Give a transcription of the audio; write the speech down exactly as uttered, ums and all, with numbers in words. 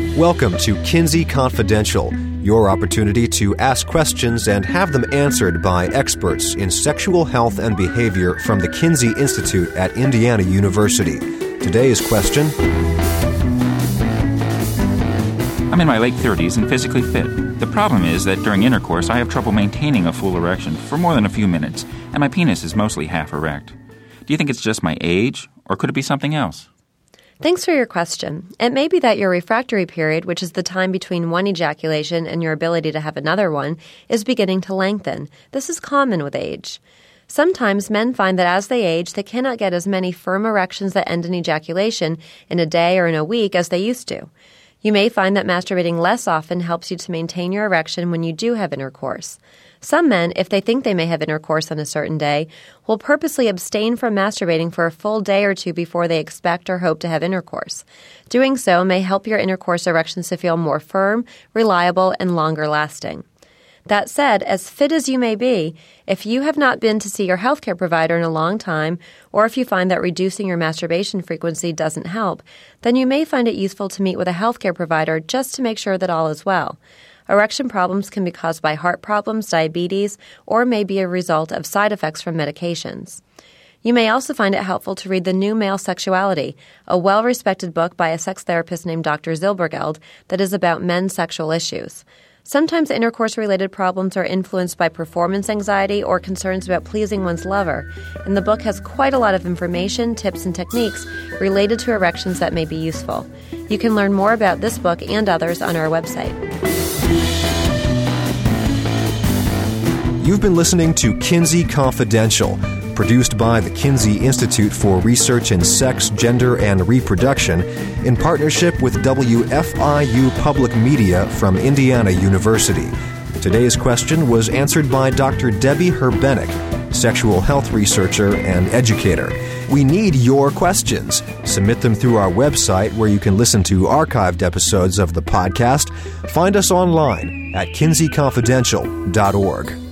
Welcome to Kinsey Confidential, your opportunity to ask questions and have them answered by experts in sexual health and behavior from the Kinsey Institute at Indiana University. Today's question: I'm in my late thirties and physically fit. The problem is that during intercourse I have trouble maintaining a full erection for more than a few minutes, and my penis is mostly half erect. Do you think it's just my age, or could it be something else? Thanks for your question. It may be that your refractory period, which is the time between one ejaculation and your ability to have another one, is beginning to lengthen. This is common with age. Sometimes men find that as they age, they cannot get as many firm erections that end in ejaculation in a day or in a week as they used to. You may find that masturbating less often helps you to maintain your erection when you do have intercourse. Some men, if they think they may have intercourse on a certain day, will purposely abstain from masturbating for a full day or two before they expect or hope to have intercourse. Doing so may help your intercourse erections to feel more firm, reliable, and longer lasting. That said, as fit as you may be, if you have not been to see your healthcare provider in a long time, or if you find that reducing your masturbation frequency doesn't help, then you may find it useful to meet with a healthcare provider just to make sure that all is well. Erection problems can be caused by heart problems, diabetes, or may be a result of side effects from medications. You may also find it helpful to read The New Male Sexuality, a well-respected book by a sex therapist named Doctor Zilbergeld that is about men's sexual issues. Sometimes intercourse-related problems are influenced by performance anxiety or concerns about pleasing one's lover, and the book has quite a lot of information, tips, and techniques related to erections that may be useful. You can learn more about this book and others on our website. You've been listening to Kinsey Confidential, produced by the Kinsey Institute for Research in Sex, Gender, and Reproduction in partnership with W F I U Public Media from Indiana University. Today's question was answered by Doctor Debbie Herbenek, sexual health researcher and educator. We need your questions. Submit them through our website, where you can listen to archived episodes of the podcast. Find us online at kinsey confidential dot org.